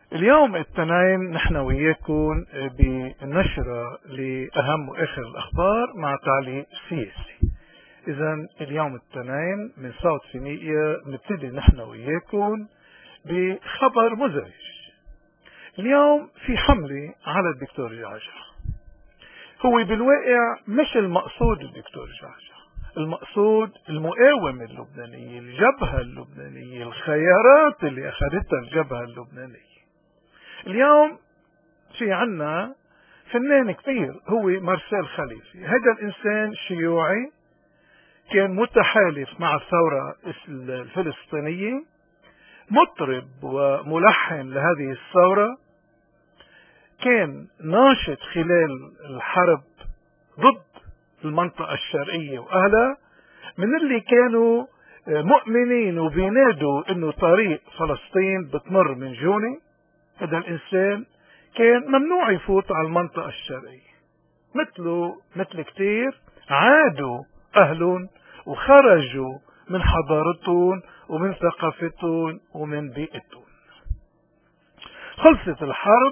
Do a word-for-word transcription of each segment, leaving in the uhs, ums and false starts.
اليوم الاثنين نحن وياكم بنشرة لأهم وآخر الأخبار مع تعليق سياسي. إذن اليوم الاثنين من صوت فينيقيا نبتدي نحن وياكم بخبر مزعج. اليوم في حملة على الدكتور جعجع. هو بالواقع مش المقصود الدكتور جعجع، المقصود المقاومة اللبنانية، الجبهة اللبنانية، الخيارات اللي أخذتها الجبهة اللبنانية. اليوم في عنا فنان كبير هو مرسال خليفي. هذا الإنسان شيوعي كان متحالف مع الثورة الفلسطينية، مطرب وملحن لهذه الثورة، كان ناشط خلال الحرب ضد المنطقة الشرقية وأهلها، من اللي كانوا مؤمنين وبينادوا انه طريق فلسطين بتمر من جوني. هذا الانسان كان ممنوع يفوت على المنطقة الشرقية، مثله مثل كتير عادوا اهلهم وخرجوا من حضارتهم ومن ثقافتهم ومن بيئتهم. خلصت الحرب،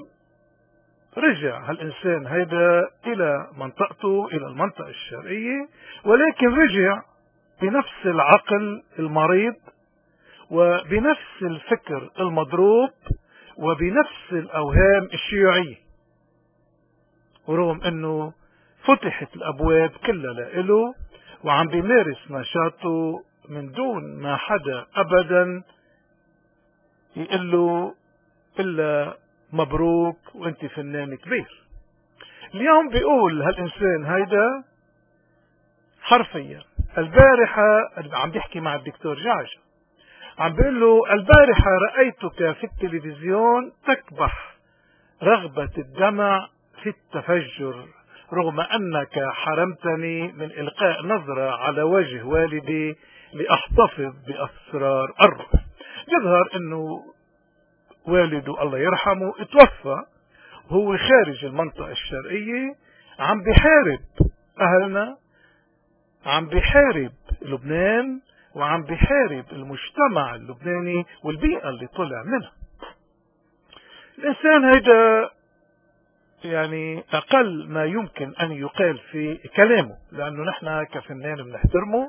رجع هالإنسان هيدا إلى منطقته، إلى المنطقة الشرقية، ولكن رجع بنفس العقل المريض وبنفس الفكر المضروب وبنفس الأوهام الشيوعية، ورغم أنه فتحت الأبواب كلها لإله وعم بيمارس نشاطه من دون ما حدا أبدا يقول له إلا مبروك وانت فنان كبير. اليوم بيقول هالإنسان هيدا حرفيا البارحة، عم بيحكي مع الدكتور جعجع، عم بيقول له البارحة رأيتك في التلفزيون تكبح رغبة الدمع في التفجر، رغم أنك حرمتني من إلقاء نظرة على وجه والدي لأحتفظ بأسرار الروح. يظهر أنه والده الله يرحمه اتوفى وهو خارج المنطقة الشرقية، عم بيحارب أهلنا، عم بيحارب لبنان، وعم بيحارب المجتمع اللبناني والبيئة اللي طلع منها. الإنسان هيدا يعني أقل ما يمكن أن يقال في كلامه، لأنه نحن كفنان بنحترمه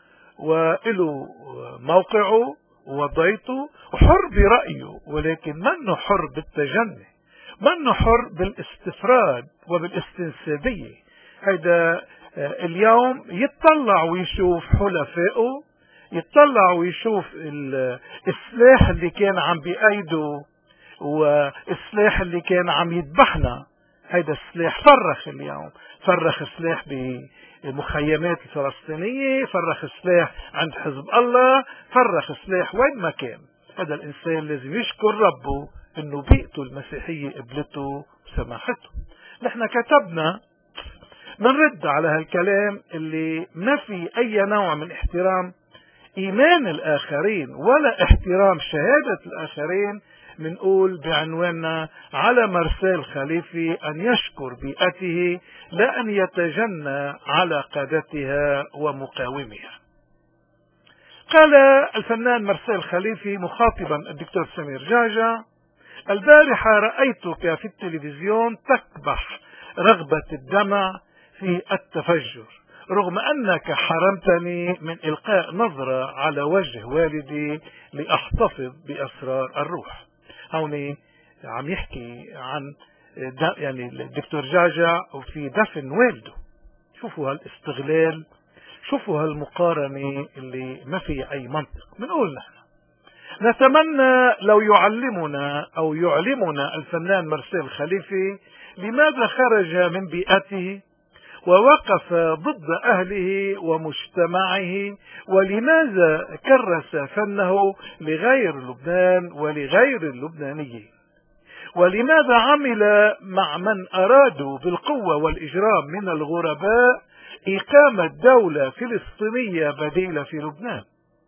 وإله موقعه ووضعيته وحر برأيه، ولكن منه حر بالتجني، منه حر بالاستفراد وبالاستنسابية. هيدا اليوم يتطلع ويشوف حلفائه، يتطلع ويشوف السلاح اللي كان عم بأيده والسلاح اللي كان عم يذبحنا. هيدا السلاح فرخ اليوم، فرخ سلاح بمخيمات الفلسطينية، فرخ سلاح عند حزب الله، فرخ سلاح وين ما كان. هذا الإنسان لازم يشكر ربه إنه بيئته المسيحية قبلته وسماحته. نحن كتبنا منرد على هالكلام اللي ما في أي نوع من احترام إيمان الآخرين ولا احترام شهادة الآخرين. منقول بعنواننا على مرسال خليفي أن يشكر بيئته لا أن يتجنى على قادتها ومقاومها. قال الفنان مرسال خليفي مخاطبا الدكتور سمير جعجع: البارحة رأيتك في التلفزيون تكبح رغبة الدمع في التفجر، رغم أنك حرمتني من إلقاء نظرة على وجه والدي لأحتفظ بأسرار الروح. هوني عم يحكي عن يعني الدكتور جعجع وفي دفن والده. شوفوا هالاستغلال، شوفوا هالمقارنة اللي ما في أي منطق. بنقول نحن نتمنى لو يعلمنا أو يعلمنا الفنان مرسال خليفي لماذا خرج من بيئته ووقف ضد أهله ومجتمعه، ولماذا كرس فنه لغير لبنان ولغير اللبنانيين، ولماذا عمل مع من أرادوا بالقوة والإجرام من الغرباء إقامة دولة فلسطينية بديلة في لبنان.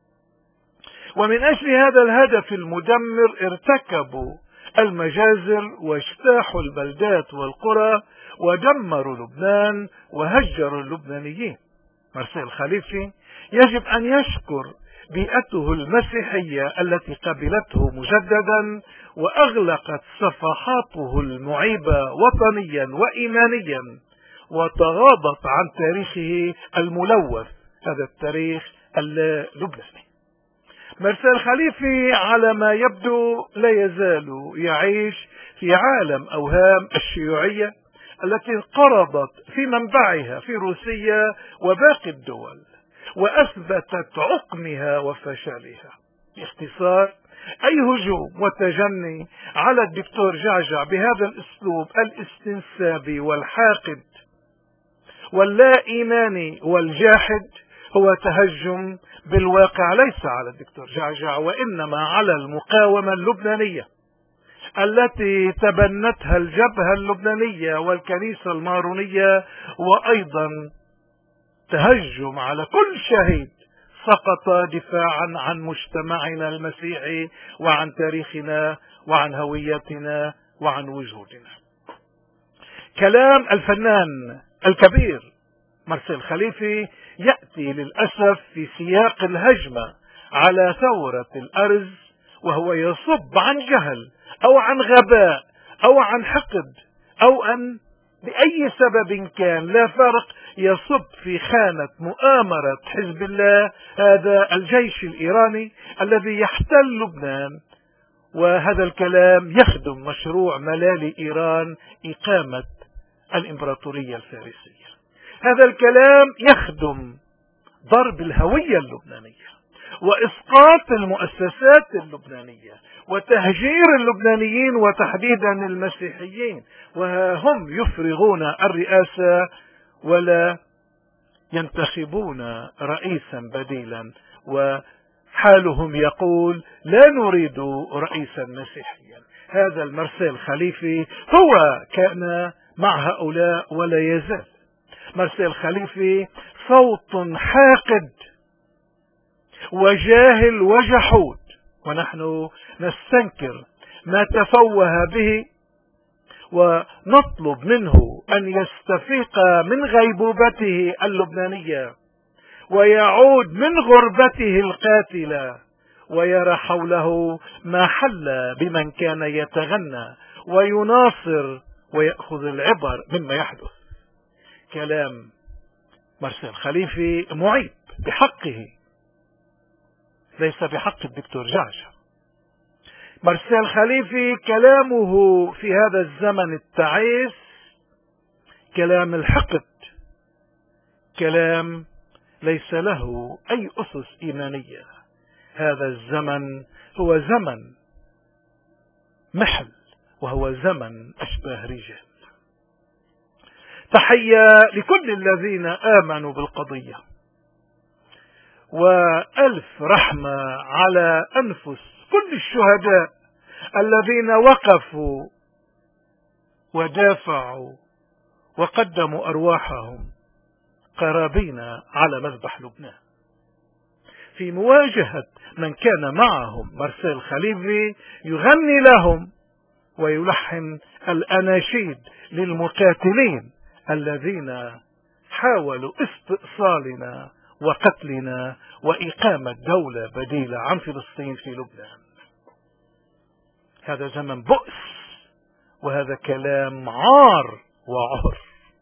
ومن أجل هذا الهدف المدمر ارتكبوا المجازر واجتاحوا البلدات والقرى ودمروا لبنان وهجروا اللبنانيين. مرسال خليفي يجب أن يشكر بيئته المسيحية التي قبلته مجددا وأغلقت صفحاته المعيبة وطنيا وإيمانيا، وتغاضت عن تاريخه الملوث، هذا التاريخ اللبناني. مرسال خليفي على ما يبدو لا يزال يعيش في عالم أوهام الشيوعية التي انقرضت في منبعها في روسيا وباقي الدول، وأثبتت عقمها وفشلها. باختصار، أي هجوم وتجني على الدكتور جعجع بهذا الأسلوب الاستنسابي والحاقد واللا إيماني والجاحد هو تهجم بالواقع ليس على الدكتور جعجع، وإنما على المقاومة اللبنانية التي تبنتها الجبهة اللبنانية والكنيسة المارونية، وأيضا تهجم على كل شهيد سقط دفاعا عن مجتمعنا المسيحي وعن تاريخنا وعن هويتنا وعن وجودنا. كلام الفنان الكبير مرسال خليفي يأتي للأسف في سياق الهجمة على ثورة الأرز، وهو يصب عن جهل أو عن غباء أو عن حقد أو أن بأي سبب كان لا فرق يصب في خانة مؤامرة حزب الله، هذا الجيش الإيراني الذي يحتل لبنان. وهذا الكلام يخدم مشروع ملالي إيران إقامة الإمبراطورية الفارسية. هذا الكلام يخدم ضرب الهوية اللبنانية وإسقاط المؤسسات اللبنانية وتهجير اللبنانيين وتحديدا المسيحيين، وهم يفرغون الرئاسة ولا ينتخبون رئيسا بديلا، وحالهم يقول لا نريد رئيسا مسيحيا. هذا المرسال خليفي هو كان مع هؤلاء ولا يزال. مرسال خليفي صوت حاقد وجاهل وجحود، ونحن نستنكر ما تفوه به ونطلب منه أن يستفيق من غيبوبته اللبنانية ويعود من غربته القاتلة ويرى حوله ما حل بمن كان يتغنى ويناصر ويأخذ العبر مما يحدث. كلام مرسال خليفي معيب بحقه ليس بحق الدكتور جعجع. مرسال خليفي كلامه في هذا الزمن التعيس كلام الحقد، كلام ليس له أي أسس إيمانية. هذا الزمن هو زمن محل، وهو زمن أشباه رجال. تحية لكل الذين آمنوا بالقضية، وألف رحمة على أنفس كل الشهداء الذين وقفوا ودافعوا وقدموا أرواحهم قرابين على مذبح لبنان في مواجهة من كان معهم. مرسال خليفي يغني لهم ويلحن الأناشيد للمقاتلين الذين حاولوا استئصالنا وقتلنا وإقامة دولة بديلة عن فلسطين في لبنان. هذا زمن بؤس، وهذا كلام عار وعهر.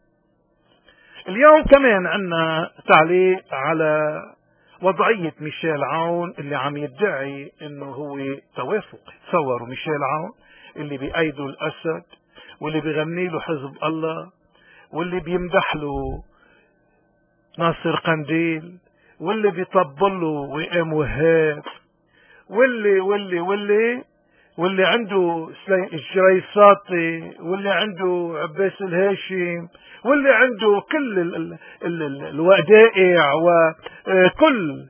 اليوم كمان عندنا تعليق على وضعية ميشيل عون اللي عم يدعي انه هو توافقي. تصوروا ميشيل عون اللي بأيده الأسد واللي بيغني له حزب الله واللي بيمدح له ناصر قنديل واللي بيطبل له وئام وهاب واللي واللي واللي واللي عنده الجريساطي واللي عنده عباس الهاشم واللي عنده كل ال ال ال الودائع وكل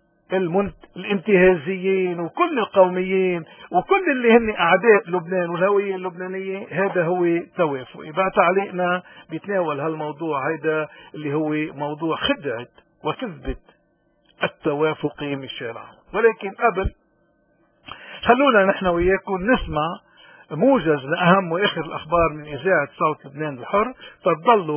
الانتهازيين وكل القوميين وكل اللي هن أعداء لبنان والهوية اللبنانية. هذا هو توافق. يبقى تعليقنا بيتناول هالموضوع هذا اللي هو موضوع خدعة وكذبة التوافقي ميشيل عون. ولكن قبل خلونا نحن وياكم نسمع موجز لأهم وآخر الأخبار من إذاعة صوت لبنان الحر. تفضلوا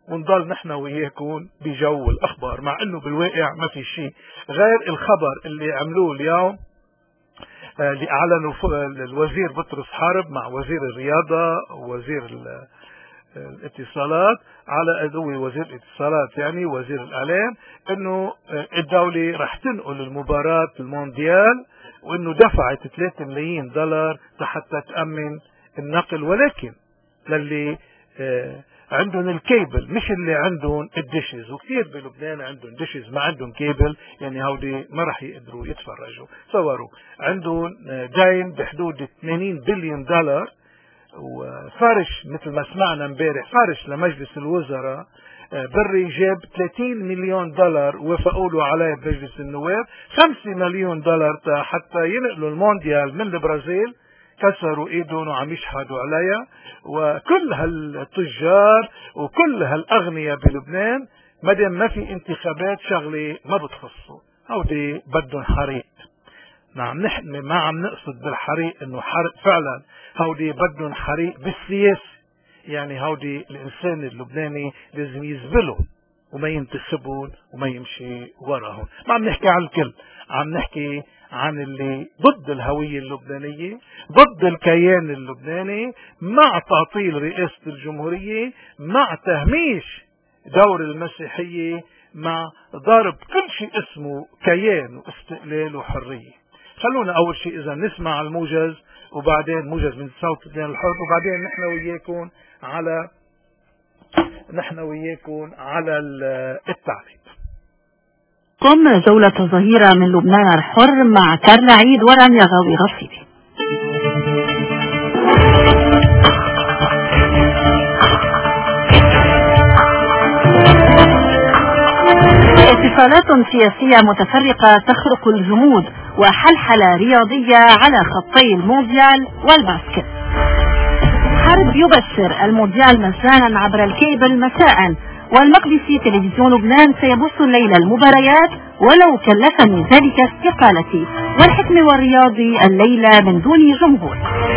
ونضل نحن وياكم بجو الأخبار، مع أنه بالواقع ما في شيء غير الخبر اللي عملوه اليوم، اللي أعلنوا الوزير بطرس حرب مع وزير الرياضة ووزير الاتصالات، على أدوي وزير الاتصالات يعني وزير الإعلام، أنه الدولة رح تنقل المباراة المونديال، وأنه دفعت ثلاثة ملايين دولار حتى تأمن النقل، ولكن للي عندهم الكيبل مش اللي عندهم الدشز، وكثير بلبنان عندهم دشز ما عندهم كيبل، يعني هودي ما رح يقدروا يتفرجوا. تصوروا عندهم داين بحدود ثمانين بليون دولار، وفارش مثل ما سمعنا امبارح فارش لمجلس الوزراء بري جاب ثلاثين مليون دولار ووافقوا له عليه بمجلس النواب، خمسة مليون دولار حتى ينقلوا المونديال من البرازيل، كسروا ايدهم وعم يشحدوا عليها. وكل هالتجار وكل هالاغنياء بلبنان مادام ما في انتخابات شغله ما بتخصوا، هودي بدهم حريق. نعم نحن ما عم نقصد بالحريق انه حرق فعلا، هودي بدهم حريق بالسياسة، يعني هودي الانسان اللبناني لازم يزبلوا وما ينتخبون وما يمشي وراهم. ما عم نحكي عن الكل، عم نحكي عن اللي ضد الهوية اللبنانية، ضد الكيان اللبناني، مع تعطيل رئاسة الجمهورية، مع تهميش دور المسيحية، مع ضرب كل شيء اسمه كيان واستقلال وحرية. خلونا أول شيء إذا نسمع الموجز، وبعدين موجز من صوت لبنان الحر، وبعدين نحن وياكم على نحن وياكم على التعليق. قم جولة ظهيرة من لبنان الحر مع كارلا عيد ورانيا غاوي رصيدي. اتصالات سياسية متفرقة تخرق الجمود، وحلحلة رياضية على خطي المونديال والباسكت. حرب يبشر المونديال مجانا عبر الكيبل مساء، والمقدسي تلفزيون لبنان سيبث الليلة المباريات ولو كلفني ذلك استقالتي، والحكم والرياضي الليلة من دون جمهور.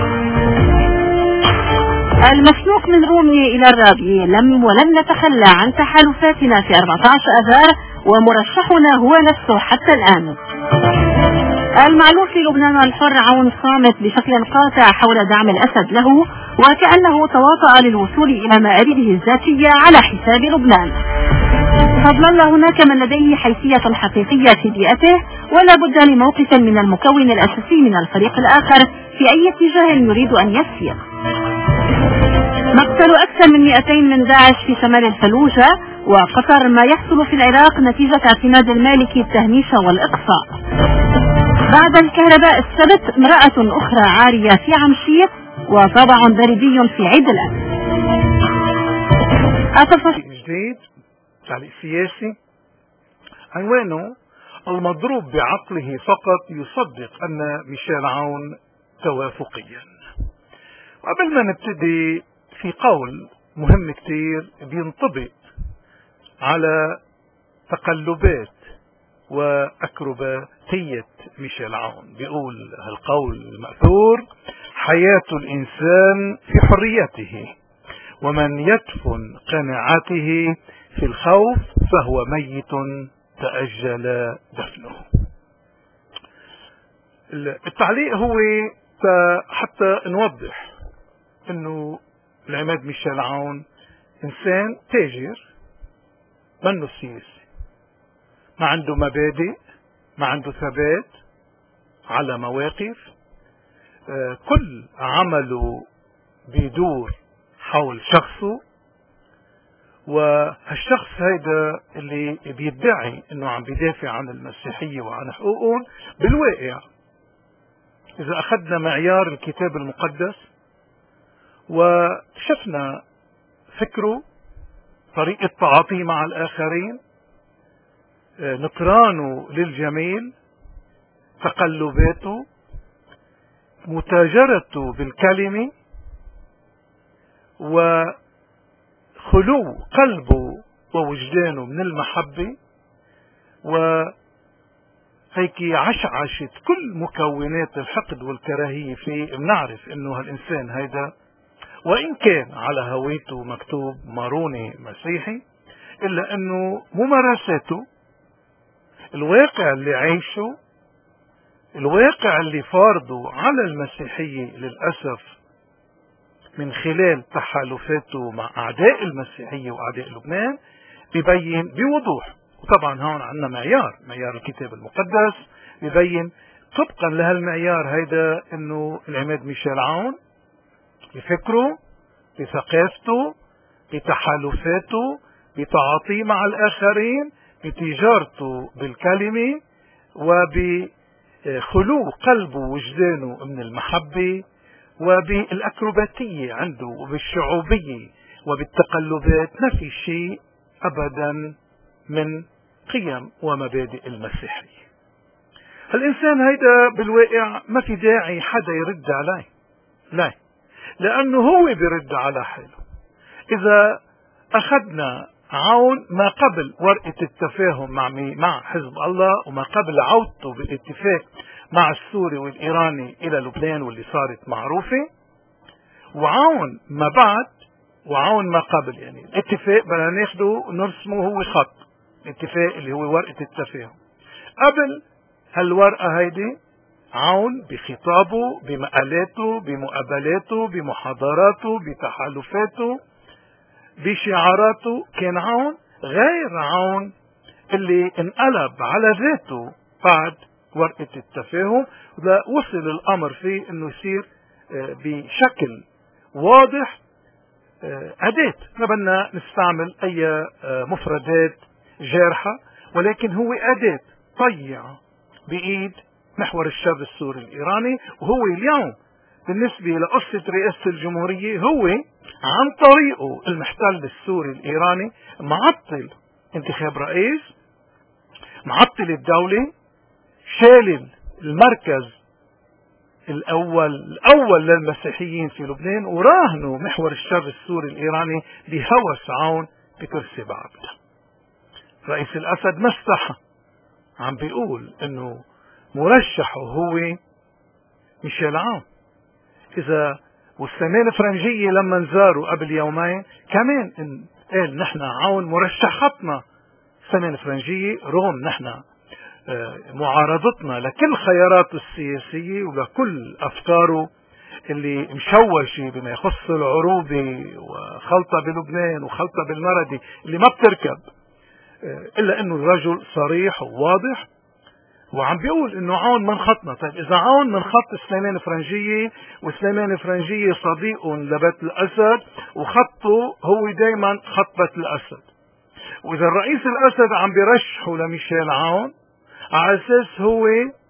المسلوك من رومية إلى الرابية لم ولن نتخلى عن تحالفاتنا في أربعة عشر أذار، ومرشحنا هو نفسه حتى الآن. المعلوف للبنان الحر عون صامت بشكل قاطع حول دعم الأسد له، وكأنه تواطأ للوصول إلى مآربه الذاتية على حساب لبنان، فضلا هناك من لديه حيثية حقيقية في بيئته، ولا بد لموقف من المكون الأساسي من الفريق الآخر في أي اتجاه يريد أن يسير. مقتل أكثر من مئتين من داعش في شمال الفلوجة، وقطر ما يحصل في العراق نتيجة اعتماد المالكي التهميش والإقصاء. بعد الكهرباء السبت امرأة أخرى عارية في عمشير، وطابع بريدي في عدلة. جديد تعليق سياسي عنوانه المضروب بعقله فقط يصدق أن ميشيل عون توافقيا. وقبل ما نبتدي في قول مهم كتير بينطبق على تقلبات وأكروباتية ميشيل عون، بيقول هالقول المأثور: حياة الإنسان في حريته، ومن يدفن قناعاته في الخوف فهو ميت تأجل دفنه. التعليق هو حتى نوضح انه العماد ميشيل عون انسان تاجر منه سياسي، ما عنده مبادئ، ما عنده ثبات على مواقف، كل عمله بيدور حول شخصه، وهالشخص هيدا اللي بيدعي انه عم بيدافع عن المسيحية وعن حقوقهم، بالواقع اذا اخذنا معيار الكتاب المقدس وشفنا فكره، طريقة تعاطيه مع الآخرين، نكرانه للجميل، تقلباته، متاجرته بالكلمة، وخلو قلبه ووجدانه من المحبة، وهيك عشعشت كل مكونات الحقد والكراهية فيه، بنعرف انه هالإنسان هيدا وإن كان على هويته مكتوب ماروني مسيحي، إلا أنه ممارساته، الواقع اللي عايشه، الواقع اللي فارضه على المسيحية للأسف من خلال تحالفاته مع أعداء المسيحية وأعداء لبنان، بيبين بوضوح. وطبعا هون عندنا معيار، معيار الكتاب المقدس بيبين طبقا لهالمعيار هيدا انه العماد ميشيل عون بفكره، بثقافته، بتحالفاته، بتعاطيه مع الآخرين، بتجارته بالكلمة، وبخلو قلبه ووجدانه من المحبة، وبالأكروباتية عنده، وبالشعوبية، وبالتقلبات. ما في شيء أبدا من قيم ومبادئ المسيحية. الإنسان هيدا بالواقع ما في داعي حدا يرد عليه، لا، لأنه هو بيرد على حاله. إذا أخذنا عون ما قبل ورقة التفاهم مع مع حزب الله، وما قبل عودته بالاتفاق مع السوري والإيراني إلى لبنان واللي صارت معروفة، وعون ما بعد، وعون ما قبل، يعني الاتفاق بدنا ناخده نرسمه هو خط الاتفاق اللي هو ورقة التفاهم. قبل هالورقة هيدي عون بخطابه، بمقالاته، بمقابلاته، بمحاضراته، بتحالفاته، بشعاراته، كان عون غير عون اللي انقلب على ذاته بعد ورقة التفاهم. وصل الأمر فيه انه يصير بشكل واضح أداة، ما بدنا نستعمل أي مفردات جارحة، ولكن هو أداة طيع بإيد محور الشر السوري الإيراني. وهو اليوم بالنسبة لقصة رئاسة الجمهورية، هو عن طريقه المحتل السوري الإيراني معطل انتخاب رئيس، معطل الدولة، شالل المركز الأول الأول للمسيحيين في لبنان، وراهنوا محور الشر السوري الإيراني بهوس عون بكرسي بعبده. رئيس الأسد ما استحى، عم بيقول انه مرشحه هو ميشيل عون. إذا والسنة الفرنجية لما نزاروا قبل يومين كمان قال نحن عون مرشح خطنا السنة الفرنجية، رغم نحن معارضتنا لكل خياراته السياسية ولكل أفكاره اللي مشوشة بما يخص العروبة وخلطة بلبنان وخلطة بالمردي اللي ما بتركب، إلا أنه الرجل صريح وواضح وعم بيقول انه عون من خطنا. طيب اذا عون من خط سليمان فرنجية، وسليمان فرنجية صديق لبيت الاسد وخطه هو دايما خط بيت الاسد، واذا الرئيس الاسد عم بيرشحه لميشيل عون على اساس هو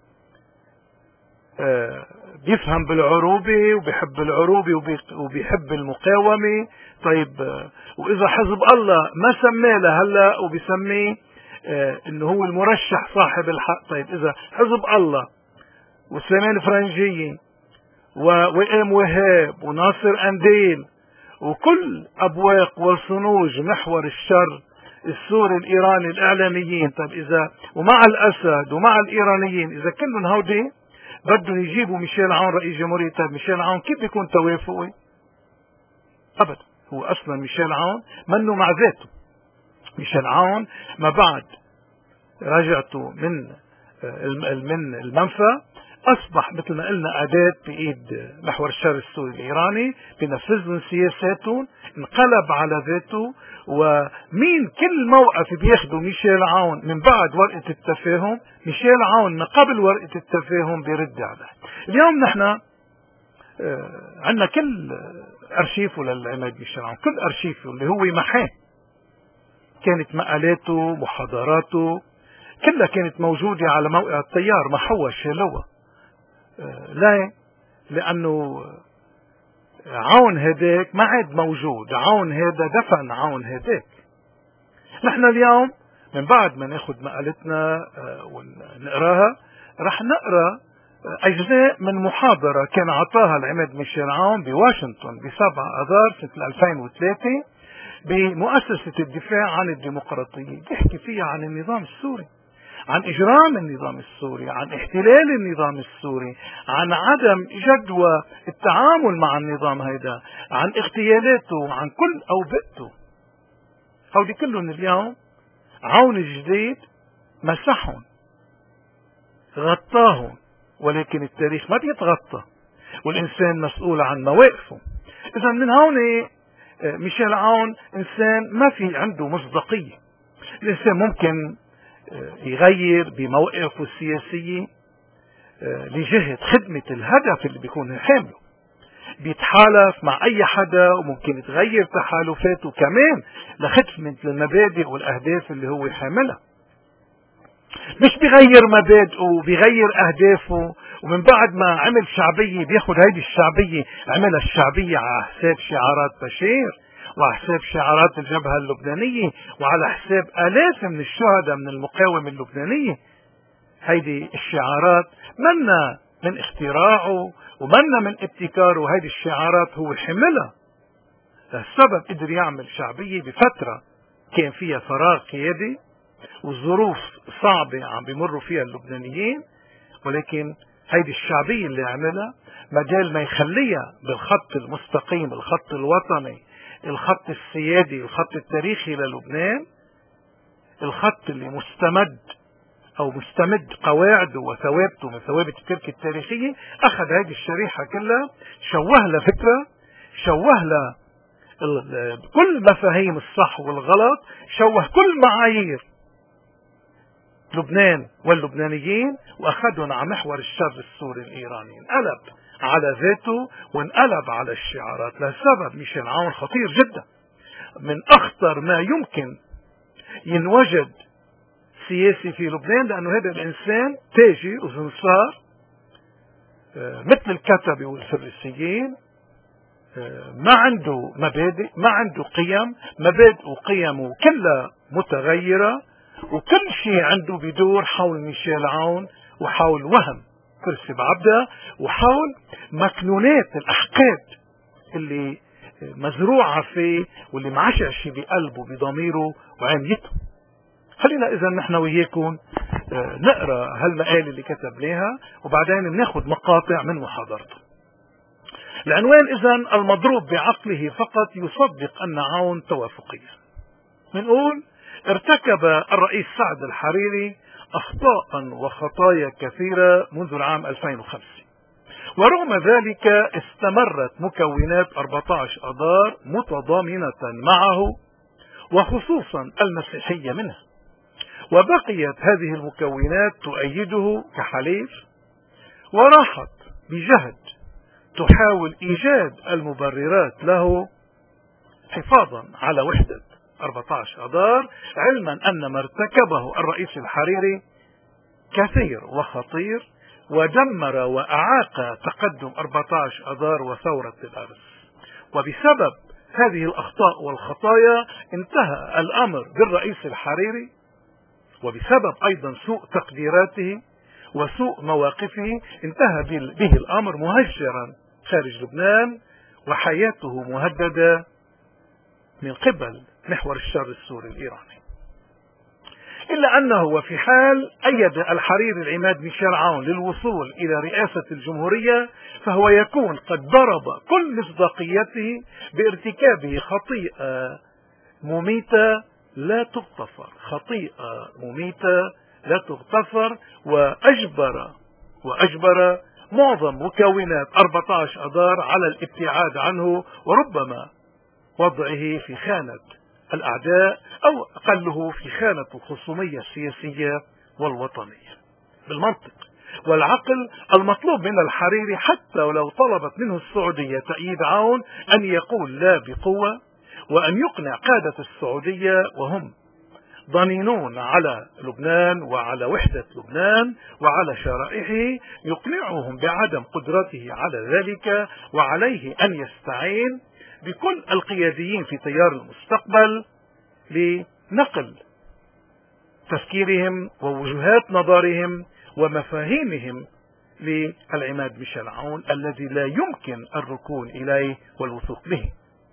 آه بيفهم بالعروبة وبيحب العروبة وبيحب المقاومة، طيب آه واذا حزب الله ما سماه لهلا وبيسميه آه انه هو المرشح صاحب الحق، طيب اذا حزب الله وسليمان فرنجية ووئام وهاب وناصر انديل وكل ابواق وصنوج محور الشر السوري الايراني الاعلاميين، طيب اذا ومع الاسد ومع الايرانيين اذا كلهم هودي بدهم يجيبوا ميشيل عون رئيس جمهورية، طيب ميشيل عون كيف بيكون توافقي؟ ابدا، هو اصلا ميشيل عون منه مع ذاته. ميشيل عون ما بعد رجعته من من المنفى اصبح مثل ما قلنا اداة بايد محور الشر السوري الايراني، بنفذ لهم سياساتهم، انقلب على ذاته. ومين كل موقف بياخده ميشيل عون من بعد ورقة التفاهم، ميشيل عون من قبل ورقة التفاهم بيرد عليه. اليوم نحن عندنا كل ارشيفه للعماد ميشيل عون، كل ارشيفه اللي هو محاه، كانت مقالاته محاضراته كلها كانت موجودة على موقع التيار، ما حوش شالوها. لا، لأنه عون هداك ما عاد موجود، عون هذا دفن عون هداك. نحن اليوم من بعد ما ناخد مقالتنا ونقراها رح نقرأ أجزاء من محاضرة كان عطاها العماد ميشيل عون بواشنطن بسبعة أذار سنة ألفين وثلاثة بمؤسسة الدفاع عن الديمقراطية، بيحكي فيها عن النظام السوري، عن إجرام النظام السوري، عن احتلال النظام السوري، عن عدم جدوى التعامل مع النظام هيدا، عن اغتيالاته، عن كل أوبئته. هودي كلهم اليوم عون الجديد مسحهم غطاهم، ولكن التاريخ ما بيتغطى والإنسان مسؤول عن مواقفه. إذا من هون ميشيل عون إنسان ما في عنده مصداقية. الإنسان ممكن يغير بموقفه السياسي لجهة خدمة الهدف اللي بيكون حامله، بيتحالف مع أي حدا وممكن يتغير تحالفاته كمان لخدمة المبادئ والأهداف اللي هو حاملها. مش بيغير مبادئه، بيغير أهدافه، ومن بعد ما عمل شعبية بياخد هيدي الشعبية عملها الشعبية على حساب شعارات بشير وعلى حساب شعارات الجبهة اللبنانية وعلى حساب آلاف من الشهداء من المقاومة اللبنانية. هيدي الشعارات منا من اختراعه ومنا من ابتكاره، هيدي الشعارات هو حملها. لهالسبب قدر يعمل شعبية بفترة كان فيها فراغ قيادي والظروف صعبة عم بيمروا فيها اللبنانيين، ولكن هيدي الشعبية اللي عملها مجال ما يخليها بالخط المستقيم، الخط الوطني، الخط السيادي، الخط التاريخي للبنان، الخط اللي مستمد او مستمد قواعده وثوابته من ثوابت التركة التاريخية. اخذ هذه الشريحة كلها شوه لها فكرة، شوه لها كل مفاهيم الصح والغلط، شوه كل معايير لبنان واللبنانيين واخذهم على محور الشر السوري الايراني. انقلب على ذاته وانقلب على الشعارات. لهالسبب ميشيل عون خطير جدا، من اخطر ما يمكن ينوجد سياسي في لبنان، لانه هذا الانسان تاجر وسمسار مثل الكتبة والفريسيين، ما عنده مبادئ، ما عنده قيم، مبادئ وقيمه كلها متغيرة، وكل شيء عنده بيدور حول ميشيل عون وحول وهم كرسي بعبدة وحول مكنونات الأحقاد اللي مزروعة فيه واللي معشعش بقلبه بضميره وعميته. خلينا إذا نحن وياكم نقرأ هالمقالة اللي كتب لها وبعدين بناخد مقاطع من محاضرته. العنوان إذن: المضروب بعقله فقط يصدق أن عون توافقية. بنقول: ارتكب الرئيس سعد الحريري أخطاء وخطايا كثيرة منذ العام ألفين وخمسة، ورغم ذلك استمرت مكونات أربعة عشر أذار متضامنة معه وخصوصا المسيحية منها، وبقيت هذه المكونات تؤيده كحليف، وراحت بجهد تحاول إيجاد المبررات له حفاظا على وحدة أربعة عشر أذار، علما أن ما ارتكبه الرئيس الحريري كثير وخطير ودمر وأعاق تقدم أربعة عشر أذار وثورة الأرز. وبسبب هذه الأخطاء والخطايا انتهى الأمر بالرئيس الحريري، وبسبب أيضا سوء تقديراته وسوء مواقفه انتهى به الأمر مهجرا خارج لبنان وحياته مهددة من قبل محور الشر السوري الإيراني. إلا أنه وفي حال أيد الحريري العماد ميشيل عون للوصول إلى رئاسة الجمهورية، فهو يكون قد ضرب كل مصداقيته بارتكابه خطيئة مميتة لا تغتفر، خطيئة مميتة لا تغتفر، وأجبر وأجبر معظم مكونات أربعة عشر أذار على الابتعاد عنه، وربما وضعه في خانة الأعداء أو أقله في خانة الخصومية السياسية والوطنية. بالمنطق والعقل المطلوب من الحريري حتى ولو طلبت منه السعودية تأييد عون أن يقول لا بقوة، وأن يقنع قادة السعودية وهم ضنينون على لبنان وعلى وحدة لبنان وعلى شرائحه، يقنعهم بعدم قدرته على ذلك، وعليه أن يستعين بكل القياديين في تيار المستقبل لنقل تفكيرهم ووجهات نظرهم ومفاهيمهم للعماد ميشيل عون الذي لا يمكن الركون إليه والوثوق به.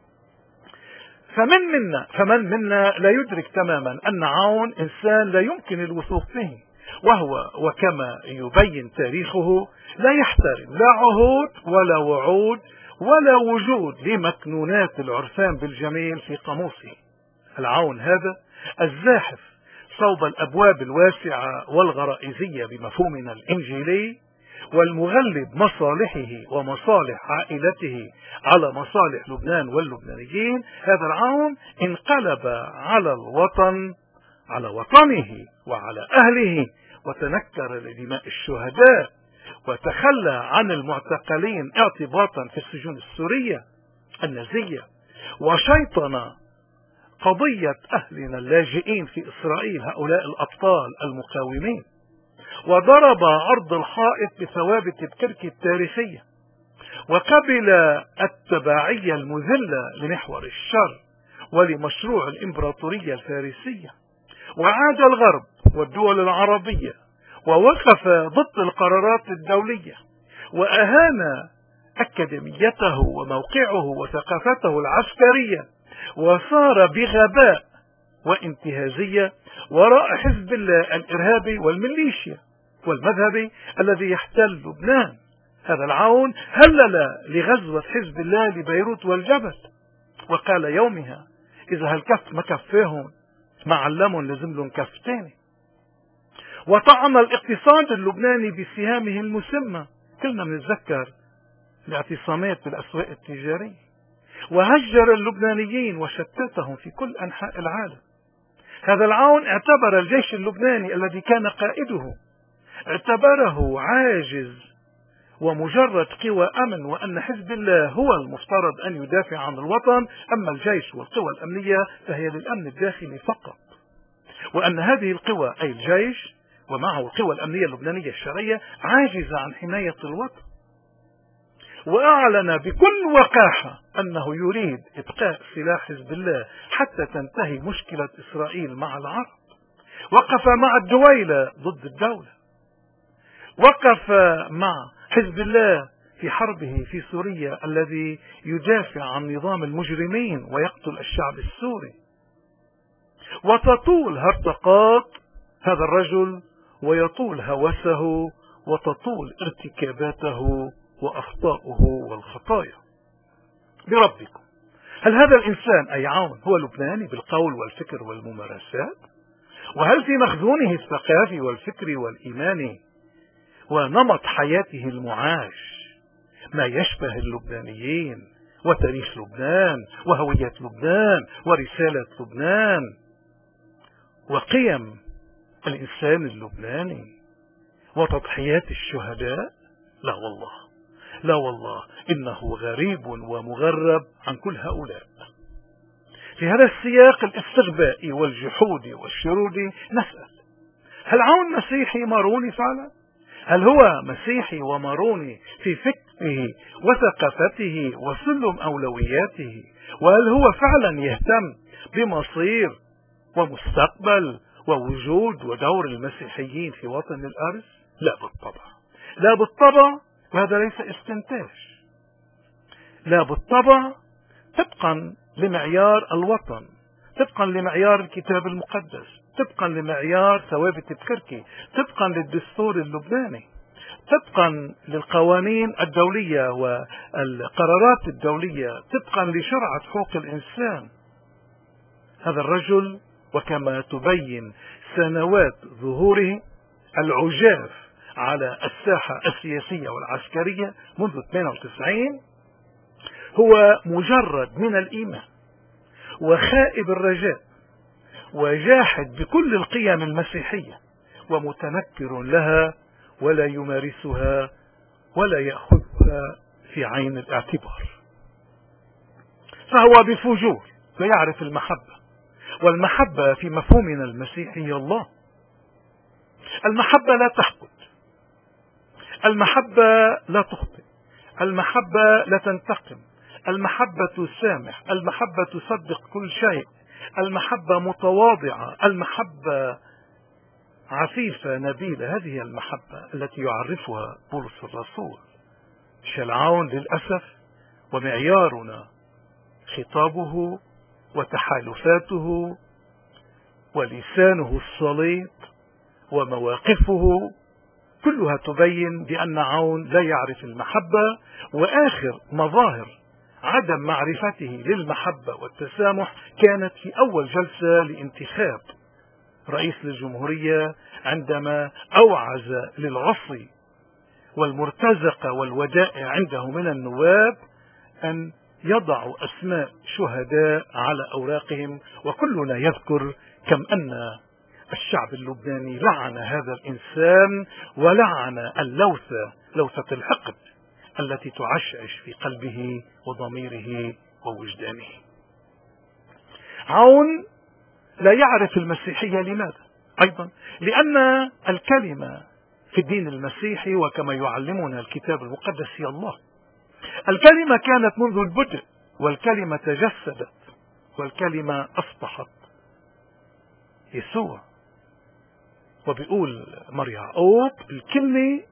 فمن منا فمن منا لا يدرك تماما أن عون إنسان لا يمكن الوثوق به، وهو وكما يبين تاريخه لا يحترم لا عهود ولا وعود ولا وجود لمكنونات العرفان بالجميل في قاموسه. العون هذا الزاحف صوب الأبواب الواسعة والغرائزية بمفهومنا الإنجيلي، والمغلب مصالحه ومصالح عائلته على مصالح لبنان واللبنانيين، هذا العون انقلب على الوطن، على وطنه وعلى أهله، وتنكر لدماء الشهداء، وتخلى عن المعتقلين اعتباطا في السجون السورية النازية، وشيطن قضية أهلنا اللاجئين في إسرائيل هؤلاء الأبطال المقاومين، وضرب عرض الحائط بثوابت الكرك التاريخية، وقبل التبعية المذلة لمحور الشر ولمشروع الإمبراطورية الفارسية، وعاد الغرب والدول العربية ووقف ضد القرارات الدولية، وأهان أكاديميته وموقعه وثقافته العسكرية، وصار بغباء وانتهازية وراء حزب الله الإرهابي والميليشيا والمذهبي الذي يحتل لبنان. هذا العون هلل لغزوة حزب الله لبيروت والجبل، وقال يومها إذا هالكف ما كفاهم ما علمهم لازم لهم كف تاني. وطعن الاقتصاد اللبناني بسهامه المسمى، كلنا بنتذكر الاعتصامات بالأسواق التجارية، وهجر اللبنانيين وشتتهم في كل أنحاء العالم. هذا العون اعتبر الجيش اللبناني الذي كان قائده، اعتبره عاجز ومجرد قوى أمن، وأن حزب الله هو المفترض أن يدافع عن الوطن، أما الجيش والقوى الأمنية فهي للأمن الداخلي فقط، وأن هذه القوى أي الجيش ومعه القوى الأمنية اللبنانية الشرعية عاجزة عن حماية الوطن. وأعلن بكل وقاحة أنه يريد إبقاء سلاح حزب الله حتى تنتهي مشكلة إسرائيل مع العرب. وقف مع الدويلة ضد الدولة، وقف مع حزب الله في حربه في سوريا الذي يدافع عن نظام المجرمين ويقتل الشعب السوري. وتطول هرطقات هذا الرجل، ويطول هوسه، وتطول ارتكاباته وأخطاؤه والخطايا. بربكم، هل هذا الإنسان أي عون هو لبناني بالقول والفكر والممارسات؟ وهل في مخزونه الثقافي والفكري والإيماني ونمط حياته المعاش ما يشبه اللبنانيين وتاريخ لبنان وهوية لبنان ورسالة لبنان وقيم الإنسان اللبناني وتضحيات الشهداء؟ لا والله، لا والله، إنه غريب ومغرب عن كل هؤلاء. في هذا السياق الاستغبائي والجحودي والشرودي نسأل: هل عون مسيحي ماروني فعلا؟ هل هو مسيحي وماروني في فكره وثقافته وسلم أولوياته؟ وهل هو فعلا يهتم بمصير ومستقبل ووجود ودور المسيحيين في وطن الأرض؟ لا بالطبع، لا بالطبع، وهذا ليس استنتاج. لا بالطبع، طبقا لمعيار الوطن، طبقا لمعيار الكتاب المقدس، طبقا لمعيار ثوابت الكركي، طبقا للدستور اللبناني، طبقا للقوانين الدولية والقرارات الدولية، طبقا لشرعة حقوق الإنسان. هذا الرجل وكما تبين سنوات ظهوره العجاف على الساحة السياسية والعسكرية منذ ثمانية وتسعين هو مجرد من الإيمان وخائب الرجاء وجاحد بكل القيم المسيحية ومتنكر لها ولا يمارسها ولا يأخذها في عين الاعتبار. فهو بفجور لا يعرف المحبة، والمحبة في مفهومنا المسيحي هي الله. المحبة لا تحقد، المحبة لا تخطئ، المحبة لا تنتقم، المحبة تسامح، المحبة تصدق كل شيء، المحبة متواضعة، المحبة عفيفة نبيلة. هذه المحبة التي يعرفها بولس الرسول. شلعون للأسف ومعيارنا خطابه وتحالفاته ولسانه الصليط ومواقفه كلها تبين بأن عون لا يعرف المحبة. وآخر مظاهر عدم معرفته للمحبة والتسامح كانت في أول جلسة لانتخاب رئيس للجمهورية، عندما أوعز للعصي والمرتزقة والودائع عنده من النواب أن يضعوا أسماء شهداء على أوراقهم. وكلنا يذكر كم أن الشعب اللبناني لعن هذا الإنسان، ولعن اللوثة، لوثة الحقد التي تعشعش في قلبه وضميره ووجدانه. عون لا يعرف المسيحية. لماذا؟ أيضا لأن الكلمة في الدين المسيحي وكما يعلمنا الكتاب المقدس هي الله. الكلمة كانت منذ البدء، والكلمة تجسدت، والكلمة أصبحت يسوع. وبيقول مار يعقوب الكلمة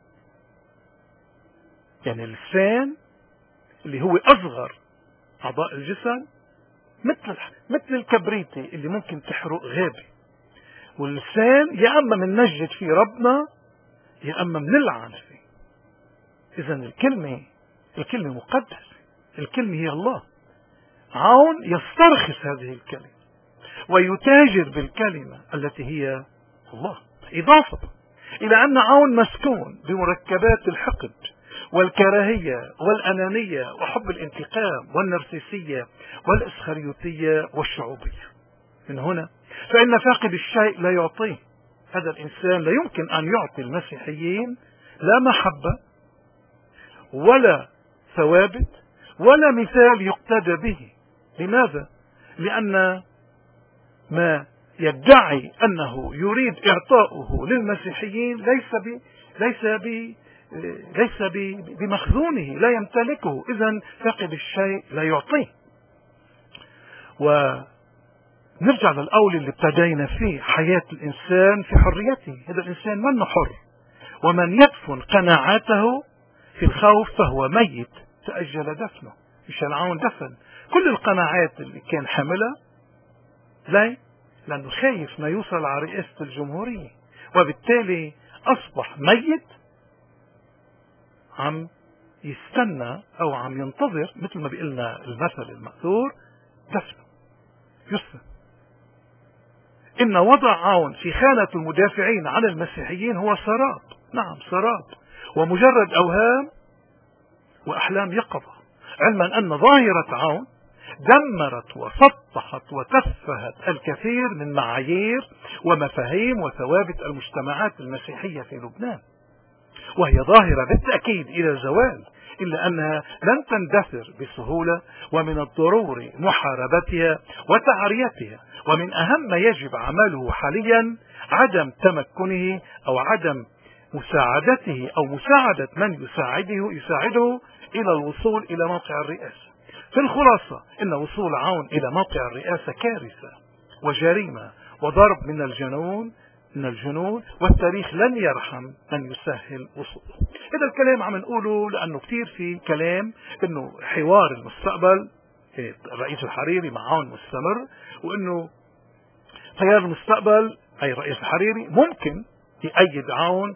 يعني اللسان اللي هو أصغر أعضاء الجسد، مثل مثل الكبريتة اللي ممكن تحرق غابة. واللسان يا أما مننجد فيه ربنا يا أما منلعن فيه. إذا الكلمة الكلمة مقدسة، الكلمة هي الله. عون يسترخص هذه الكلمة ويتاجر بالكلمة التي هي الله، إضافة إلى أن عون مسكون بمركبات الحقد والكراهية والأنانية وحب الانتقام والنرسيسية والإسخريوتية والشعوبية. من هنا فإن فاقد الشيء لا يعطيه. هذا الإنسان لا يمكن أن يعطي المسيحيين لا محبة ولا ثوابت ولا مثال يقتدى به. لماذا؟ لأن ما يدعي أنه يريد إعطاؤه للمسيحيين ليس ب ليس ب ليس بمخزونه، لا يمتلكه. إذن فاقد الشيء لا يعطيه. ونرجع للأول اللي ابتدينا فيه، حياة الإنسان في حريته. هذا الإنسان من حر، ومن يدفن قناعاته في الخوف فهو ميت تأجل دفنه. مشان عون دفن كل القناعات اللي كان حملها، ليه؟ لأنه خايف ما يوصل على رئاسة الجمهورية، وبالتالي أصبح ميت عم يستنى أو عم ينتظر، مثل ما بيقلنا المثل المأثور، دفنه يسلم. إن وضع عون في خانة المدافعين عن المسيحيين هو سراب، نعم سراب، ومجرد أوهام وأحلام يقظة، علما أن ظاهرة عون دمرت وسطحت وتفهت الكثير من معايير ومفاهيم وثوابت المجتمعات المسيحية في لبنان، وهي ظاهرة بالتأكيد إلى الزوال، إلا أنها لن تندثر بسهولة، ومن الضروري محاربتها وتعريتها. ومن أهم ما يجب عمله حاليا عدم تمكنه أو عدم مساعدته أو مساعدة من يساعده يساعده إلى الوصول إلى موقع الرئاسة. في الخلاصة إن وصول عون إلى موقع الرئاسة كارثة وجريمة وضرب من الجنون من الجنون والتاريخ لن يرحم من يسهل وصوله. هذا الكلام عم نقوله لأنه كتير في كلام إنه حوار المستقبل الرئيس الحريري مع عون مستمر، وإنه تيار المستقبل أي الرئيس الحريري ممكن يأيد عون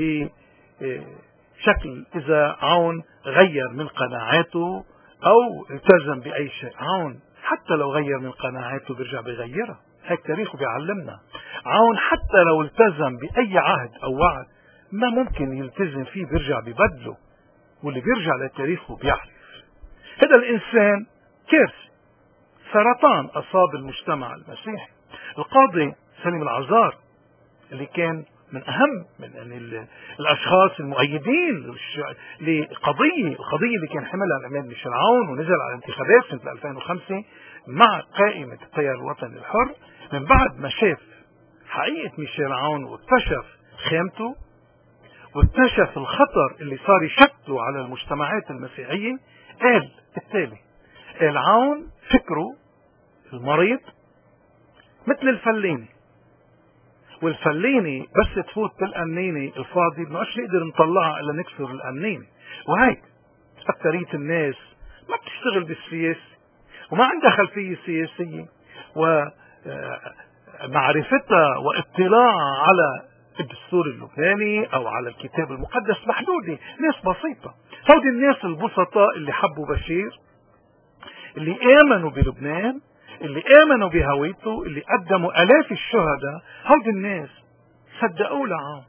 بشكل إذا عون غير من قناعاته أو التزم بأي شيء. عون حتى لو غير من قناعاته بيرجع بيغيرها، هيك تاريخه بيعلمنا. عون حتى لو التزم بأي عهد أو وعد ما ممكن يلتزم فيه بيرجع ببدله، واللي بيرجع لتاريخه بيعرف. هذا الإنسان كارثة، سرطان أصاب المجتمع المسيحي. القاضي سليم العزار اللي كان من أهم من يعني الأشخاص المؤيدين لقضية القضية اللي كان حملها العماد ميشيل عون ونزل على الانتخابات سنة ألفين وخمسة مع قائمة التيار الوطني الحر، من بعد ما شاف حقيقة ميشيل عون واكتشف خيمته واكتشف الخطر اللي صار يشكله على المجتمعات المسيحية، قال التالي: قال عون فكره المريض مثل الفليني، والفليني بس تفوت بالقنينة الفاضي بنقدرش نقدر نطلعها الا نكسر القنينة. وهيك أكترية الناس ما بتشتغل بالسياسة وما عندها خلفية سياسية، ومعرفتها واطلاعها على الدستور اللبناني أو على الكتاب المقدس محدودة، ناس بسيطة. هودي الناس البسطاء اللي حبوا بشير، اللي آمنوا بلبنان، اللي آمنوا بهويته، اللي قدموا آلاف الشهداء، هودي الناس صدقوا لعون.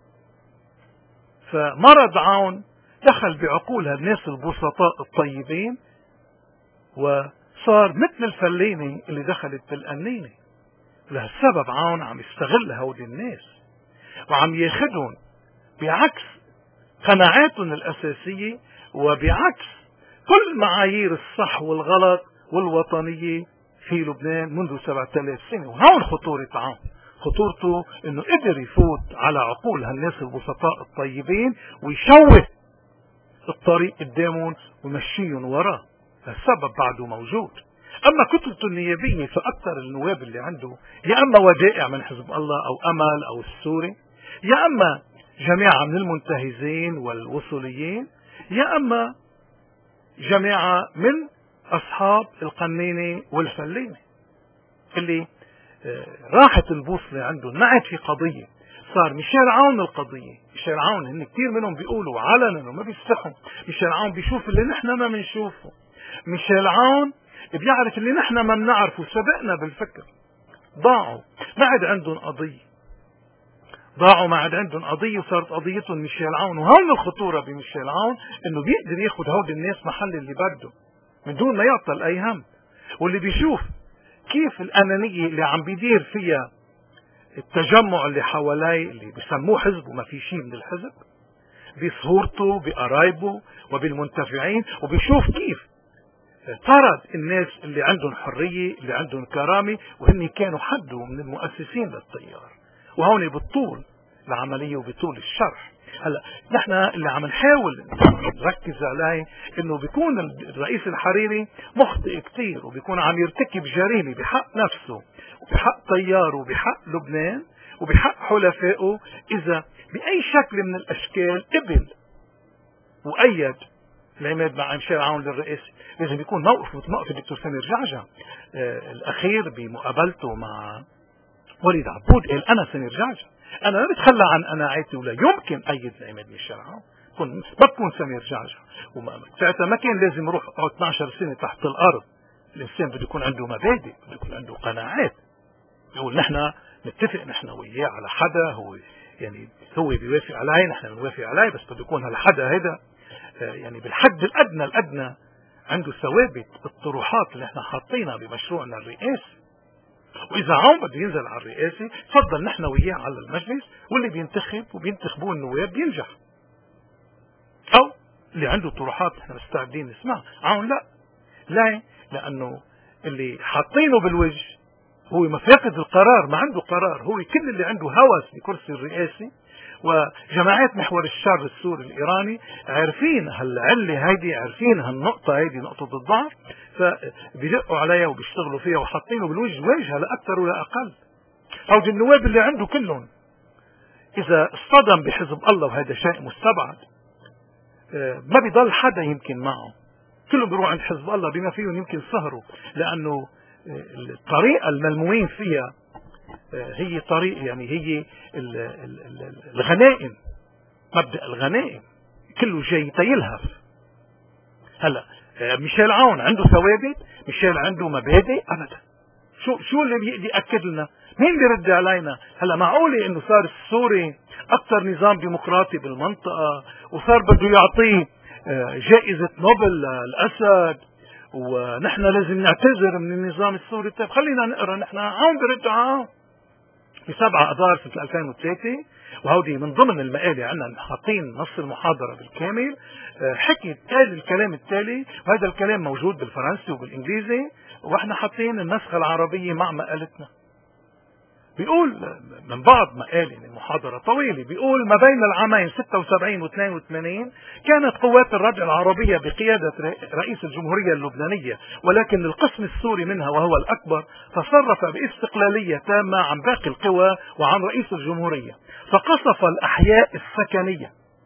فمرض عون دخل بعقول هالناس البسطاء الطيبين، وصار مثل الفلينة اللي دخلت بالقنينة. لهالسبب عون عم يستغل هودي الناس وعم ياخدهم بعكس قناعاتهم الأساسية وبعكس كل معايير الصح والغلط والوطنية في لبنان منذ سبعة آلاف سنة. وهون خطورة عون، خطورته انه قدر يفوت على عقول هالناس البسطاء الطيبين ويشوه الطريق قدامهم ويمشيهم وراه. السبب بعده موجود. اما كتلته النيابية فاكثر النواب اللي عنده يا اما ودائع من حزب الله او امل او السوري، يا اما جماعة من المنتهزين والوصوليين، يا اما جماعة من اصحاب القنينة والفلينة اللي راحت البوصلة عندهم. ما عاد في قضية، صار ميشيل عون القضية. ميشيل عون هن كتير منهم بيقولوا علنا وما بيستحوا، ميشيل عون بيشوف اللي نحن ما بنشوفه، ميشيل عون بيعرف اللي نحن ما بنعرفه، سبقنا بالفكر. ضاعوا، ما عاد عندهم قضية، ضاعوا ما عاد عندهم قضية، وصارت قضيتهم ميشيل عون. وهون الخطورة بميشيل عون، انه بيقدر ياخد هود الناس محل اللي بده من دون ما يعطل اي هم. واللي بيشوف كيف الأنانية اللي عم بيدير فيها التجمع اللي حواليه اللي بيسموه حزب وما في شيء من الحزب، بصهورته بقرايبه وبالمنتفعين، وبيشوف كيف طرد الناس اللي عندهم حرية اللي عندهم كرامة وهن كانوا حدوا من المؤسسين للتيار. وهون بالطول العملية وبطول الشرح. هلا نحن اللي عم نحاول نركز عليه انه بيكون الرئيس الحريري مخطئ كتير، وبيكون عم يرتكب جريمة بحق نفسه وبحق تياره وبحق لبنان وبحق حلفائه اذا باي شكل من الاشكال قبل وايد العماد مع ميشيل عون للرئاسة. لازم يكون موقف مثل موقف الدكتور سمير جعجع آه الاخير بمقابلته مع وليد عبود، قال انا سمير جعجع، انا ما بتخلى عن قناعاتي ولا يمكن ايد العماد ميشيل عون، ما بكون سمير جعجع. وساعتها ما كان لازم يروح اقعد اثني عشر سنة تحت الارض. الانسان بده يكون عنده مبادئ، بده يكون عنده قناعات. يقول نحن نتفق نحن وياه على حدا، هو يعني هو بيوافق علي، نحن بنوافق علي، بس بده يكون هالحدا هيدا يعني بالحد الادنى الادنى عنده ثوابت الطروحات اللي احنا حاطينها بمشروعنا الرئاسي. واذا عون بده ينزل على الرئاسة تفضل نحن وياه على المجلس، واللي بينتخب وبينتخبوه النواب بينجح، او اللي عنده طروحات نحن مستعدين نسمعها. عون لا، لا، لانه اللي حاطينه بالوجه هو مفاقد القرار، ما عنده قرار، هو كل اللي عنده هوس بكرسي الرئاسي. وجماعات محور الشر السوري الإيراني عارفين هالعلة هيدي، عارفين هالنقطة هيدي نقطة الضعف، فبيدقوا عليها وبيشتغلوا فيها وحاطينه بالوجه وجهها لا أكثر ولا أقل. هودي النواب اللي عنده كلهم إذا اصطدم بحزب الله، وهذا شيء مستبعد، ما بيضل حدا يمكن معه، كلهم بيروح عند حزب الله بما فيهم يمكن سهروا، لأنه الطريقة الملمومين فيها هي طريق يعني هي الغنائم، مبدأ الغنائم كله جاي تيلهف. هلا ميشيل عون عنده ثوابت، ميشيل عنده مبادئ ابدا. شو شو اللي بيقدر ياكد لنا؟ مين بيرد علينا؟ هلا معقوله انه صار السوري اكثر نظام ديمقراطي بالمنطقه وصار بده يعطيه جائزه نوبل للاسد ونحن لازم نعتذر من النظام السوري؟ طيب خلينا نقرا نحن. عون برد عون بسبعة أذار سنة ألفين وثلاثة، وهودي من ضمن المقالة عنا حاطين نص المحاضرة بالكامل، حكي قال الكلام التالي، وهذا الكلام موجود بالفرنسي وبالإنجليزي، واحنا حاطين النسخة العربية مع مقالتنا. بيقول من بعض مقالة المحاضرة طويلة، بيقول ما بين العامين ستة وسبعين و اثنين وثمانين كانت قوات الردع العربية بقيادة رئيس الجمهورية اللبنانية، ولكن القسم السوري منها وهو الأكبر تصرف باستقلالية تامة عن باقي القوى وعن رئيس الجمهورية، فقصف الأحياء السكنية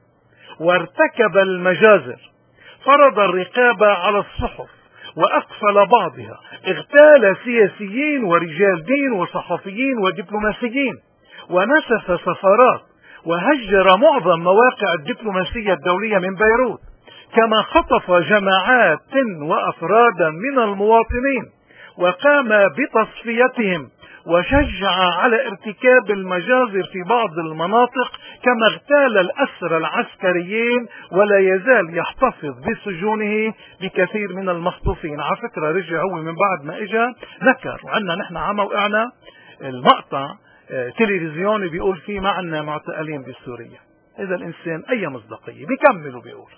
وارتكب المجازر، فرض الرقابة على الصحف وأقفل بعضها، اغتال سياسيين ورجال دين وصحفيين ودبلوماسيين، ونسف سفارات، وهجر معظم مواقع الدبلوماسية الدولية من بيروت، كما خطف جماعات وأفرادا من المواطنين وقام بتصفيتهم، وشجع على ارتكاب المجازر في بعض المناطق، كما اغتال الأسرى العسكريين ولا يزال يحتفظ بسجونه بكثير من المخطوفين. على فكرة رجع هو من بعد ما اجى ذكر، وعندنا نحن على موقعنا المقطع تلفزيوني بيقول فيه معنا معتقلين بسوريا. إذا الإنسان أي مصداقية؟ بيكمل وبيقول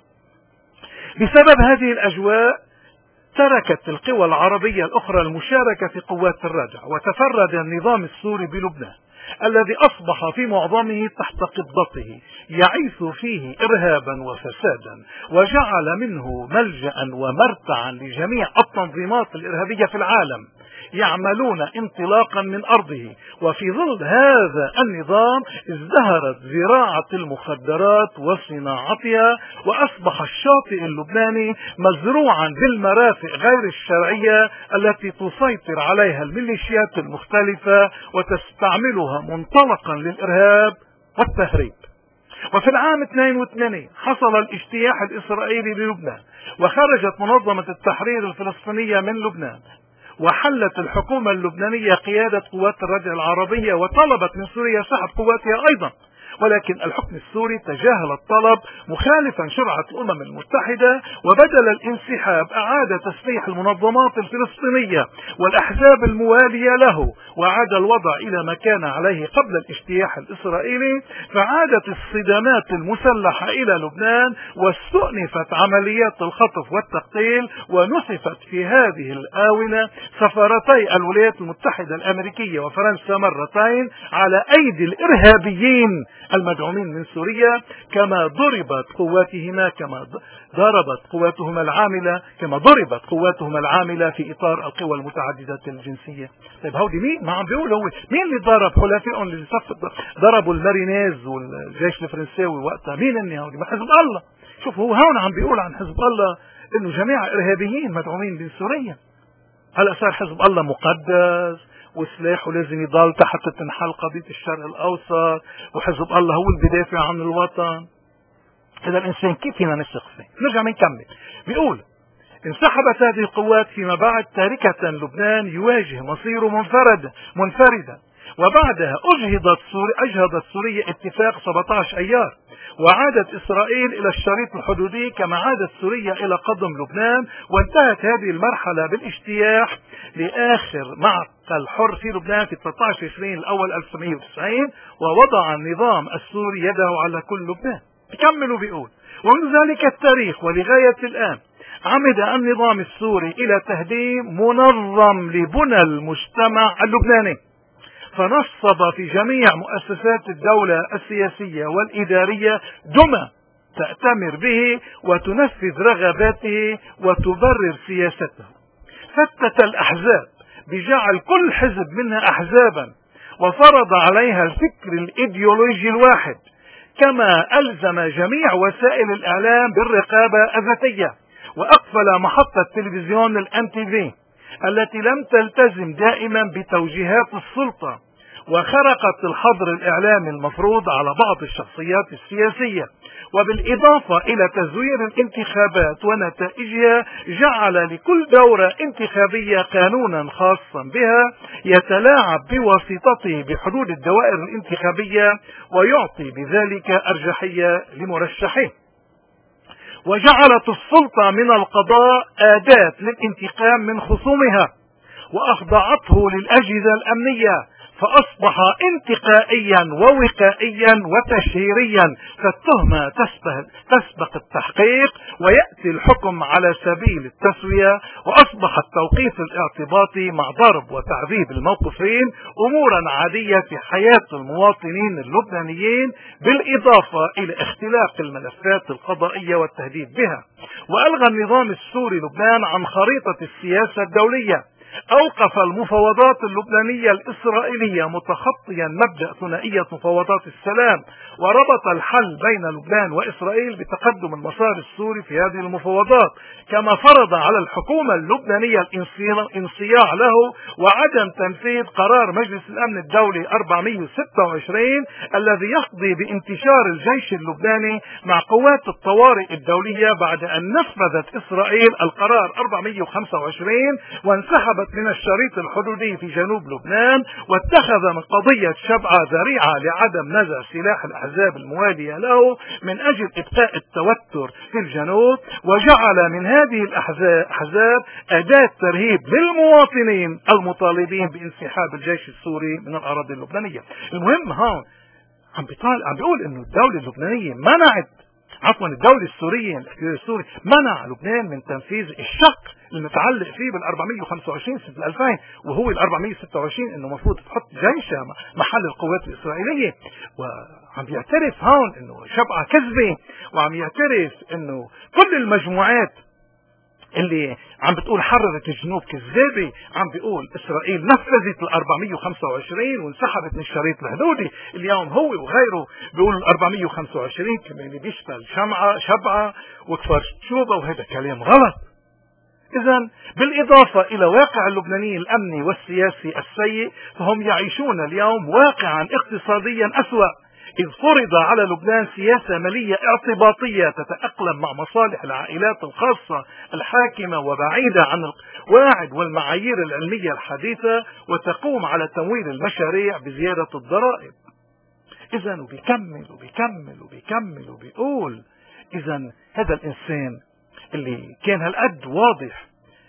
بسبب هذه الأجواء تركت القوى العربية الأخرى المشاركة في قوات الردع، وتفرد النظام السوري بلبنان الذي أصبح في معظمه تحت قبضته يعيث فيه إرهابا وفسادا، وجعل منه ملجأ ومرتعا لجميع التنظيمات الإرهابية في العالم يعملون انطلاقا من أرضه. وفي ظل هذا النظام ازدهرت زراعة المخدرات وصناعتها، وأصبح الشاطئ اللبناني مزروعا بالمرافق غير الشرعية التي تسيطر عليها الميليشيات المختلفة وتستعملها منطلقا للإرهاب والتهريب. وفي العام اثنين وثمانين حصل الاجتياح الإسرائيلي للبنان، وخرجت منظمة التحرير الفلسطينية من لبنان، وحلت الحكومة اللبنانية قيادة قوات الردع العربية وطلبت من سوريا سحب قواتها أيضا، ولكن الحكم السوري تجاهل الطلب مخالفا شرعة الأمم المتحدة، وبدل الانسحاب أعاد تسليح المنظمات الفلسطينية والأحزاب الموالية له، وعاد الوضع إلى ما كان عليه قبل الاجتياح الإسرائيلي. فعادت الصدامات المسلحة إلى لبنان، واستؤنفت عمليات الخطف والتقتيل، ونسفت في هذه الآونة سفارتي الولايات المتحدة الأمريكية وفرنسا مرتين على أيدي الإرهابيين المدعومين من سوريا، كما ضربت قواتهما كما ضربت قواتهما العاملة كما ضربت قواتهما العاملة في إطار القوى المتعددة الجنسية. طيب هودي مين؟ ما عم بيقول هو مين اللي ضرب حلفائهم اللي ضربوا المارينيز والجيش الفرنساوي وقتها؟ مين اني هودي؟ ما حزب الله. شوف هو هون عم بيقول عن حزب الله انه جماعة إرهابيين مدعومين من سوريا. هلا صار حزب الله مقدس وسلاحه لازم يضل تحت تنحل قضية الشرق الأوسط، وحزب الله هو اللي بيدافع عن الوطن. إذا الإنسان كيف فينا نثق فيه؟ نرجع نكمل. بيقول انسحبت هذه القوات فيما بعد تاركة لبنان يواجه مصيره منفرد منفردا، وبعدها أجهضت سوريا أجهضت سوريا اتفاق سبعة عشر أيار، وعادت إسرائيل إلى الشريط الحدودي، كما عادت سوريا إلى قدم لبنان. وانتهت هذه المرحلة بالاجتياح لآخر معقل حر في لبنان في ثلاثة عشر تشرين الأول ألف وتسعمئة وتسعين، ووضع النظام السوري يده على كل لبنان. بكملوا بيقول ومن ذلك التاريخ ولغاية الآن عمد النظام السوري إلى تهديم منظم لبنى المجتمع اللبناني، فنصب في جميع مؤسسات الدولة السياسية والإدارية دمى تأتمر به وتنفذ رغباته وتبرر سياسته. فتت الأحزاب بجعل كل حزب منها أحزابا، وفرض عليها الفكر الإيديولوجي الواحد، كما ألزم جميع وسائل الإعلام بالرقابة الذاتية، وأقفل محطة تلفزيون الام تي في التي لم تلتزم دائما بتوجيهات السلطة، وخرقت الحظر الإعلامي المفروض على بعض الشخصيات السياسية. وبالإضافة إلى تزوير الانتخابات ونتائجها، جعل لكل دورة انتخابية قانونا خاصا بها يتلاعب بواسطته بحدود الدوائر الانتخابية، ويعطي بذلك أرجحية لمرشحيه. وجعلت السلطة من القضاء أداة للانتقام من خصومها، وأخضعته للأجهزة الأمنية، فأصبح انتقائيا ووقائيا وتشهيريا، فالتهمة تسبق التحقيق ويأتي الحكم على سبيل التسوية. وأصبح التوقيف الاعتباطي مع ضرب وتعذيب الموقوفين أمورا عادية في حياة المواطنين اللبنانيين، بالإضافة إلى اختلاق الملفات القضائية والتهديد بها. وألغى النظام السوري لبنان عن خريطة السياسة الدولية، أوقف المفاوضات اللبنانية الإسرائيلية متخطيا مبدأ ثنائية مفاوضات السلام، وربط الحل بين لبنان وإسرائيل بتقدم المسار السوري في هذه المفاوضات، كما فرض على الحكومة اللبنانية الانصياع له وعدم تنفيذ قرار مجلس الأمن الدولي أربعمئة وستة وعشرين الذي يقضي بانتشار الجيش اللبناني مع قوات الطوارئ الدولية بعد أن نفذت إسرائيل القرار أربعمئة وخمسة وعشرين وانسحبت من الشريط الحدودي في جنوب لبنان، واتخذ من قضية شبعة ذريعة لعدم نزع سلاح الأحزاب الموالية له من أجل إبقاء التوتر في الجنوب، وجعل من هذه الأحزاب أداة ترهيب للمواطنين المطالبين بانسحاب الجيش السوري من الأراضي اللبنانية. المهم هون عم بيطال عم بيقول إنه الدولة اللبنانية منعت عفوا الدولة السورية الاحتلال السوري منع لبنان من تنفيذ الشق المتعلق فيه بال أربعمئة وخمسة وعشرين سنة ألفين، وهو ال أربعمئة وستة وعشرين انه المفروض تحط جيشها محل القوات الإسرائيلية. وعم يعترف هون انه شبعة كذبة، وعم يعترف انه كل المجموعات اللي عم بتقول حررت الجنوب كذابة. عم بيقول إسرائيل نفذت ال أربعمئة وخمسة وعشرين وانسحبت من الشريط الحدودي. اليوم هو وغيره بيقول ال أربعمئة وخمسة وعشرين كمان بيشمل شمعة شبعة وكفر شوبة، وهذا كلام غلط. إذن بالإضافة إلى واقع اللبناني الأمني والسياسي السيء، فهم يعيشون اليوم واقعا اقتصاديا أسوأ، إذ فرض على لبنان سياسة مالية اعتباطية تتأقلم مع مصالح العائلات الخاصة الحاكمة وبعيدة عن القواعد والمعايير العلمية الحديثة، وتقوم على تمويل المشاريع بزيادة الضرائب. إذن وبيكمل وبيكمل وبيكمل وبيقول إذن هذا الإنسان اللي كان هالقد واضح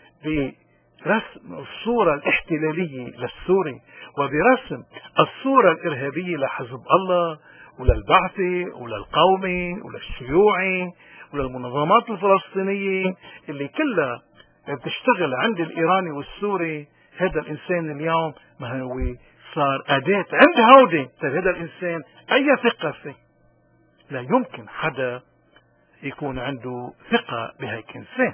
برسم الصورة الاحتلالية للسوري وبرسم الصورة الإرهابية لحزب الله وللبعثي وللقومي وللشيوعي وللمنظمات الفلسطينية اللي كلها بتشتغل عند الإيراني والسوري، هذا الإنسان اليوم ما هو صار أداة عند هودي. طيب هذا الإنسان أي ثقة فيه؟ لا يمكن حدا يكون عنده ثقة بهيك إنسان.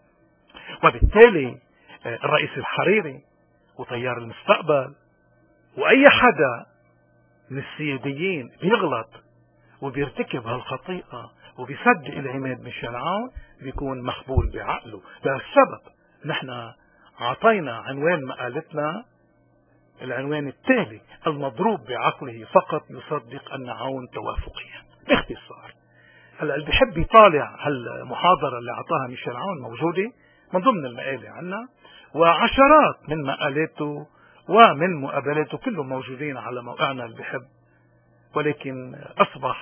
وبالتالي الرئيس الحريري وطيار المستقبل وأي حدا من السياديين بيغلط وبيرتكب هالخطيئة وبيصدق العماد ميشيل عون بيكون مخبول بعقله. لهالسبب نحن عطينا عنوان مقالتنا العنوان التالي: المضروب بعقله فقط يصدق أن عون توافقيا. باختصار هلا اللي بيحب يطالع هالمحاضرة اللي عطاها ميشيل عون موجودة من ضمن المقالة عنا، وعشرات من مقالاته ومن مقابلاته كلهم موجودين على موقعنا اللي بحب. ولكن أصبح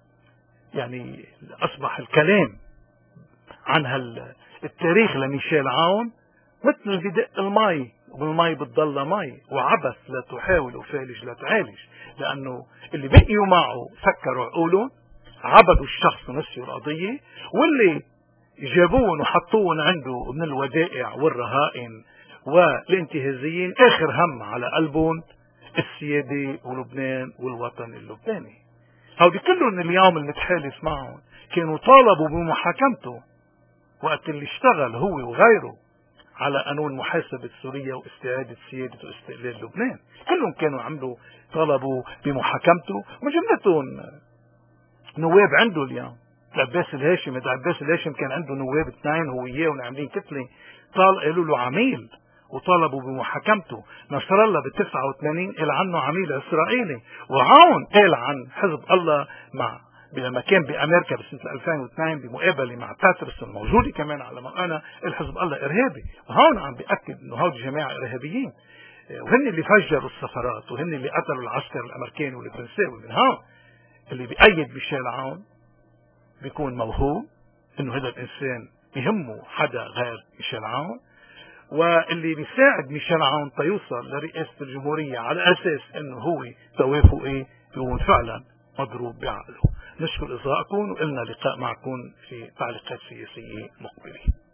يعني أصبح الكلام عن هالتاريخ لميشيل عون مثل اللي بدق المي والمي بتضل مي، وعبث لا تحاول وفالج لا تعالج، لأنه اللي بقيوا معه سكروا عقولهم، عبدوا الشخص ونسيوا القضية، واللي جابوهم وحطوهم عنده من الودائع والرهائن والانتهازيين آخر هم على قلبهم السيادة ولبنان والوطن اللبناني. هودي كلهم اليوم المتحالف معهم كانوا طالبوا بمحاكمته وقت اللي اشتغل هو وغيره على قانون محاسبة سوريا واستعادة سيادة واستقلال لبنان. كلهم كانوا عملوا طالبوا بمحاكمته، وجملتهم نواب عنده اليوم. عباس الهاشم إذا عباس الهاشم كان عنده نواب اثنين هو وياه ونعملين كتلة، طال قالوا له عميل وطالبوا بمحاكمته. نصر الله بال تسعة وثمانين قال عنه عميل إسرائيلي، وعون قال عن حزب الله مع لما كان بأمريكا بسنة ألفين واثنين بمقابلة مع باترسون موجودة كمان على موقعنا الحزب الله إرهابي. وهون عم بيأكد إنه هؤلاء جماعة إرهابيين، وهن اللي فجروا السفارات وهن اللي قتلوا العسكر الأمريكاني والفرنساوي. من هون اللي بيأيد ميشيل عون بيكون موهوم إنه هذا الإنسان يهمه حدا غير ميشيل عون، واللي بيساعد ميشيل عون تيوصل لرئاسة الجمهورية على أساس إنه هو توافقي بيكون فعلا مضروب بعقله. نشكر إصغائكم، وإلنا لقاء معكم في تعليقات سياسية مقبلة.